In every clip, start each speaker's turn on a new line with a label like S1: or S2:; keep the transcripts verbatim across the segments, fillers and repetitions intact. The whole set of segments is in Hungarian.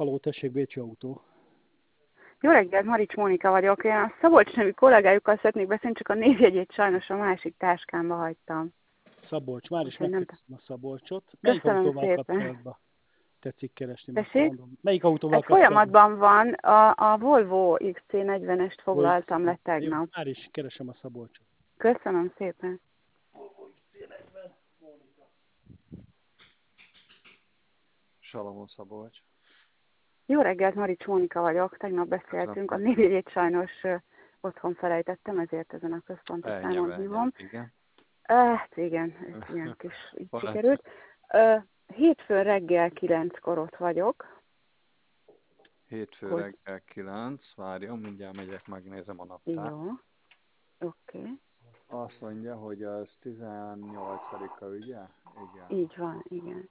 S1: Haló, tessék, Bécsi Autó.
S2: Jó reggelt, Marics Mónika vagyok. Én a Szabolcs nevű kollégájukkal szeretnék beszélni, csak a névjegyét sajnos a másik táskámba hagytam.
S1: Szabolcs, már is
S2: Úgyhogy nem
S1: megkezdtem a Szabolcsot. Melyik
S2: Köszönöm
S1: autóval
S2: szépen.
S1: kapcsolatban tetszik keresni, most
S2: Tessék?
S1: mondom. Melyik autóval
S2: Egy
S1: kapcsolatban?
S2: folyamatban van, a, a Volvo iksz cé negyvenest foglaltam le
S1: Jó,
S2: tegnap.
S1: már is keresem a Szabolcsot.
S2: Köszönöm szépen.
S1: Volvo iksz cé negyven, Mónika.
S3: Salamon Szabolcs.
S2: Jó reggelt, Marics Mónika vagyok. Tegnap beszéltünk. A névjegyét sajnos uh, otthon felejtettem, ezért ezen a központi számon hívom.
S3: Igen.
S2: Hát igen, ez ilyen kis így sikerült. Uh, hétfőn reggel kilenckor ott vagyok.
S3: Hétfő
S2: hogy...
S3: reggel kilenc, várjon, mindjárt megyek, megnézem a naptárt.
S2: Jó, oké. Okay.
S3: Azt mondja, hogy az tizennyolcadika, ugye? Igen.
S2: Így van, igen.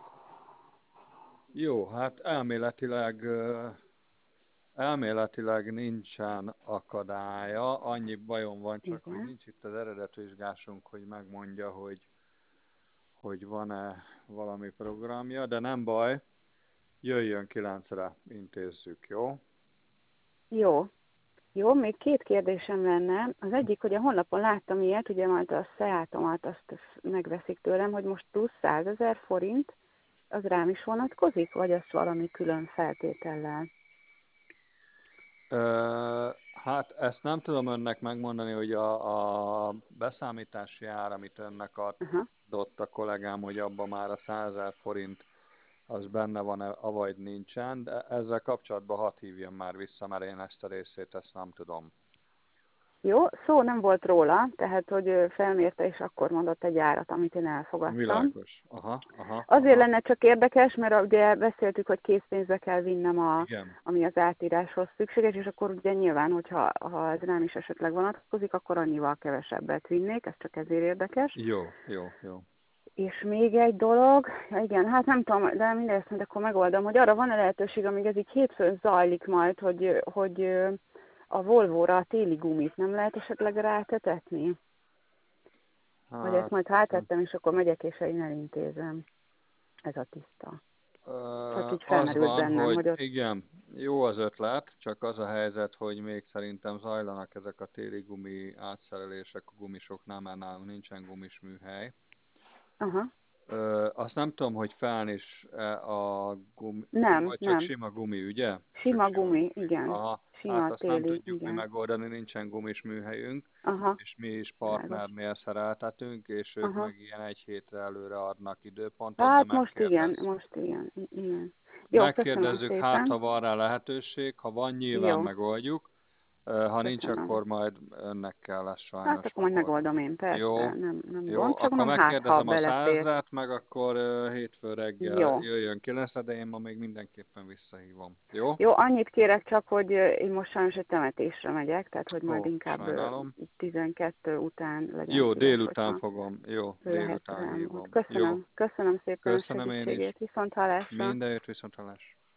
S3: Jó, hát elméletileg, elméletileg nincsen akadálya, annyi bajom van csak, igen, hogy nincs itt az eredetvizsgásunk, hogy megmondja, hogy, hogy van-e valami programja, de nem baj, jöjjön kilencre, intézzük, jó?
S2: Jó. Jó, még két kérdésem lenne. Az egyik, hogy a honlapon láttam ilyet, ugye majd a Seatomat azt megveszik tőlem, hogy most plusz százezer forint, az rám is vonatkozik, vagy azt valami külön feltétellel?
S3: Uh, hát ezt nem tudom önnek megmondani, hogy a, a beszámítási ár, amit önnek adott a kollégám, hogy abban már a százezer forint az benne van-e, avagy nincsen, de ezzel kapcsolatban hadd hívjam már vissza, mert én ezt a részét ezt nem tudom.
S2: Jó, szó nem volt róla, tehát hogy felmérte és akkor mondott egy árat, amit én elfogadtam.
S3: Világos. Aha, aha,
S2: Azért
S3: aha.
S2: lenne csak érdekes, mert ugye beszéltük, hogy készpénzbe kell vinnem, a, ami az átíráshoz szükséges, és akkor ugye nyilván, hogyha ha ez nem is esetleg vonatkozik, akkor annyival kevesebbet vinnék, ez csak ezért érdekes.
S3: Jó, jó, jó.
S2: És még egy dolog, igen, hát nem tudom, de mindezt majd akkor megoldom, hogy arra van-e lehetőség, amíg ez így hétfőn zajlik majd, hogy, hogy a Volvo-ra a téli gumit nem lehet esetleg rátetetni? Hát, vagy ezt majd rátettem, és akkor megyek, és én elintézem. Ez a tiszta. Csak így felmerült
S3: az van,
S2: bennem,
S3: hogy,
S2: hogy ott...
S3: igen, jó az ötlet, csak az a helyzet, hogy még szerintem zajlanak ezek a téli gumi átszerelések a gumisoknál, mert nálunk nincsen gumis műhely.
S2: Aha.
S3: Ö, azt nem tudom, hogy fán is a gumi,
S2: nem,
S3: vagy csak
S2: nem.
S3: sima gumi, ugye?
S2: Sima
S3: csak
S2: gumi, sima. igen.
S3: Aha.
S2: Sima
S3: Hát azt
S2: téli,
S3: nem tudjuk
S2: igen.
S3: mi megoldani, nincsen gumis műhelyünk,
S2: Aha.
S3: és mi is partnernél szereltetünk, és ők
S2: Aha.
S3: meg ilyen egy hétre előre adnak időpontot,
S2: hát
S3: de
S2: most igen, most igen. igen.
S3: Jó, megkérdezzük, hát
S2: szépen.
S3: ha van rá lehetőség, ha van, nyilván
S2: Jó.
S3: megoldjuk. Ha köszönöm. Nincs, akkor majd önnek kell lesz sajnos.
S2: Hát akkor majd megoldom én, persze,
S3: jó,
S2: nem, nem
S3: jó,
S2: gond, csak
S3: akkor
S2: mondom,
S3: megkérdezem
S2: hát,
S3: a százat, meg akkor uh, hétfő reggel
S2: jó.
S3: jöjjön kilencre, de én ma még mindenképpen visszahívom. Jó?
S2: Jó, annyit kérek csak, hogy én most sajnos egy temetésre megyek, tehát hogy majd
S3: Ó,
S2: inkább
S3: sajnálom.
S2: tizenkettő után legyen
S3: jó,
S2: szíves,
S3: délután fogom, jó, délután hívom.
S2: Köszönöm,
S3: jó.
S2: köszönöm szépen
S3: Köszönöm
S2: a segítségét,
S3: én is.
S2: viszont hallásra.
S3: Mindenért viszont hallásra.